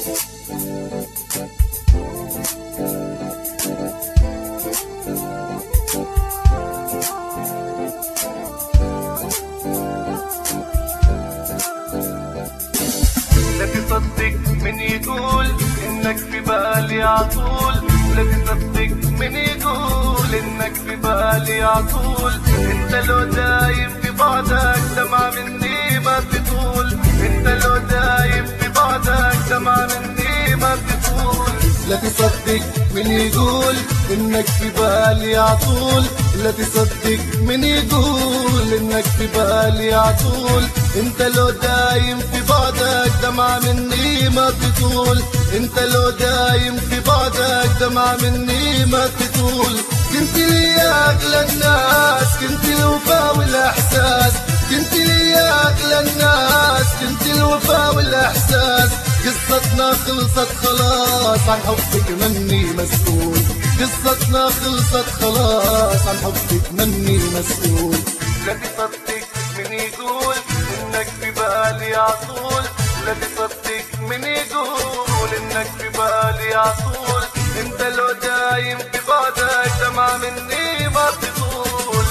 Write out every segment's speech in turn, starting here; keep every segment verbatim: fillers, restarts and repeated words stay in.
لا تصدق من يقول انك في بالي عطول، لا تصدق من يقول انك في بالي عطول. انت لو دايم في بعدك دمعة مني ما تطول، انت لو دايم في بعدك دمعة مني ما تطول. لا تصدق من يقول انك في بالي عطول، لا تصدق من يقول انك في بالي عطول. انت لو دايم في بعدك دمعة مني ما تطول، انت لو دايم في بعدك دمعة مني ما تطول. كنت لي اغلى الناس، كنت الوفا والاحساس، كنت لي اغلى الناس، كنت الوفا والاحساس. قصتنا خلصت خلاص عن حبك مني مسؤول، قصتنا خلصت خلاص عن حبك مني مسؤول. لا تصدق من يقول انك في بالي عطول، لا تصدق من يقول انك في بالي عطول. انت لو دايم في بعدك دمعة مني ما تطول.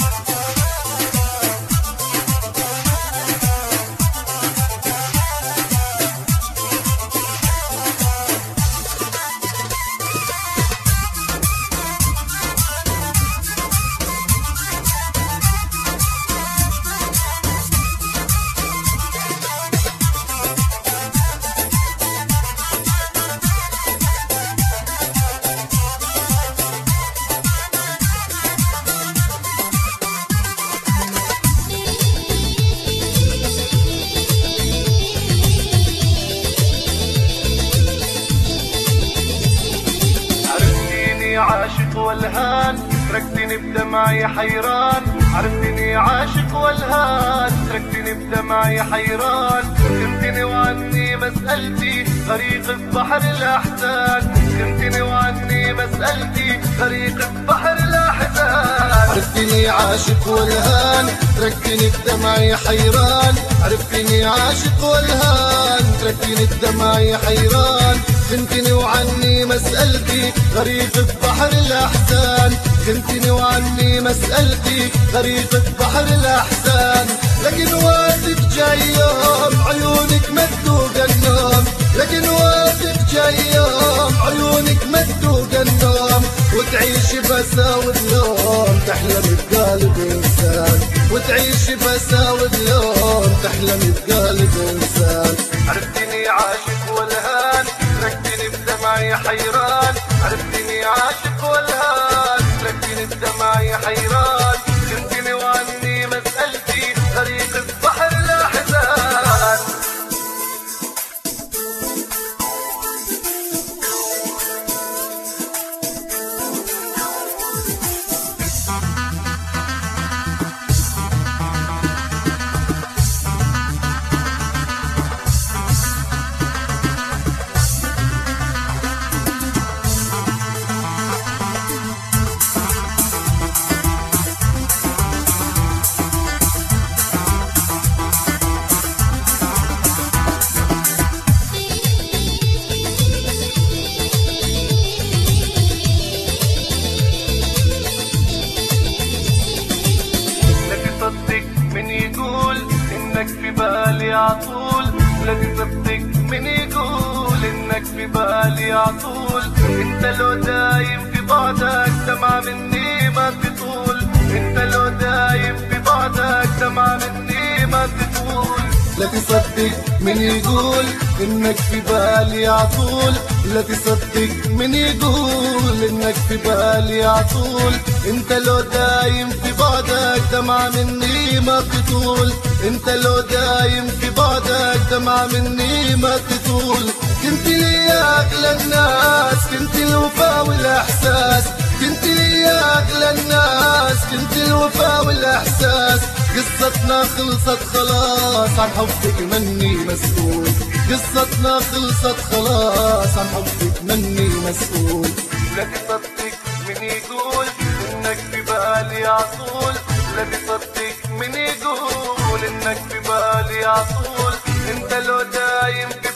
عاشق والهان تركتني بدمعي حيران، عرفتني عاشق والهان تركتني بدمعي حيران. كنتني وعني مسألتي غريق في بحر الأحزان، كنتني وعني مسألتي غريق في بحر الأحزان. عرفتني عاشق والهان تركتني بدمعي حيران، عرفتني عاشق والهان تركتني بدمعي حيران. كنتني وعني مسألتي غريق في بحر الأحزان، كنتني وعني مسألتي غريق في بحر الأحزان. لكن وقتك جاي يوم عيونك مدوق النوم، لكن وقتك جاي يوم عيونك مدوق النوم. وتعيش بساود يوم تحلم بقلب إنسان، وتعيش بساود يوم تحلم بقلب إنسان. عرفتني عاشق والهان تركتني بدمعي حيران، عرفتني عاشق والهان تركتني بدمعي حيران. كنتني وعني مسألتي غريق في بحر الأحزان. من يقول انك في بالي عطول، لا تصدق من يقول انك في بالي عطول. انت لو دايم في بعدك دمعة مني ما تطول، انت لو دايم في بعدك دمعة مني ما تطول. لا تصدق من يقول انك في بالي عطول، لا تصدق من يقول انك في بالي عطول. انت لو دايم في بعدك دمعة مني ما تطول، انت لو دايم في بعدك دمعة مني ما تطول. كنت لي اغلى الناس، كنت الوفا والاحساس، كنت لي اغلى الناس، كنت الوفا والاحساس. قصتنا خلصت خلاص عن حبك مني مسؤول، قصتنا خلصت خلاص عن حبك مني مسؤول. لا تصدق من يقول انك في بالي عطول، لا تصدق من يقول انك في بالي عطول. انت لو دايم في